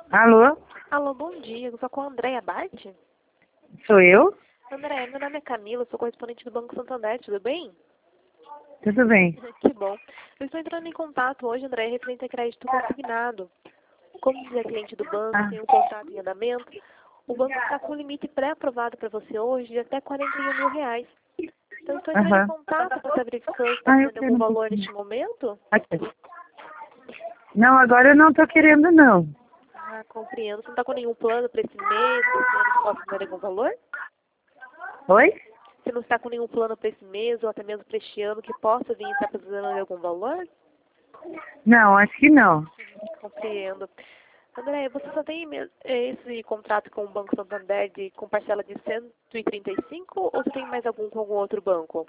Alô? Alô, bom dia. Eu sou com a Andréia Bart. Sou eu? Andréia, meu nome é Camila, sou correspondente do Banco Santander, tudo bem? Tudo bem. Que bom. Eu estou entrando em contato hoje, Andréia, referente a crédito consignado. Como você é cliente do banco, tem um contrato em andamento, o banco está com um limite pré-aprovado para você hoje de até R$ 41.000. Então, estou entrando em contato para saber se você está Eu tendo quero algum um valor pouquinho. neste momento. Aqui. Não, agora eu não tô querendo, não. Ah, compreendo. Você não está com nenhum plano para esse mês, para esse ano que possa dar algum valor? Oi? Você não está com nenhum plano para esse mês ou até mesmo para este ano que possa vir estar precisando de algum valor? Não, acho que não. Compreendo. André, você só tem esse contrato com o Banco Santander com parcela de 135 ou você tem mais algum com algum outro banco?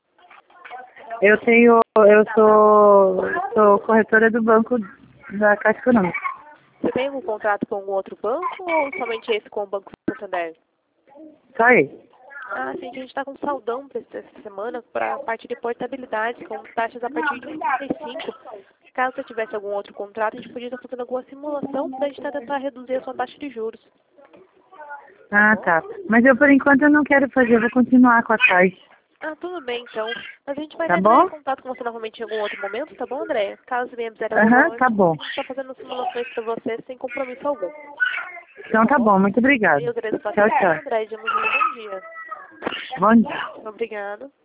Eu sou corretora do banco da Caixa Econômica. Você tem algum contrato com algum outro banco ou somente esse com o Banco Santander? Só aí. Ah, sim, que a gente está com saldão para essa semana para a parte de portabilidade, com taxas a partir de 1,35. Caso você tivesse algum outro contrato, a gente podia estar fazendo alguma simulação para a gente tentar reduzir a sua taxa de juros. Ah, tá. Mas eu, por enquanto, eu não quero fazer. Eu vou continuar com a Caixa. Ah, tudo bem, então. Mas a gente vai Tá entrar em bom? contato com você novamente em algum outro momento, tá bom, André? Caso venha precisar de algum Aham, valor, tá bom. a gente está fazendo simulações para você sem compromisso algum. Então tá bom. Muito obrigada. Eu agradeço a Tchau, atenção, tchau. André, e desejamos um bom dia. Bom dia. Obrigada.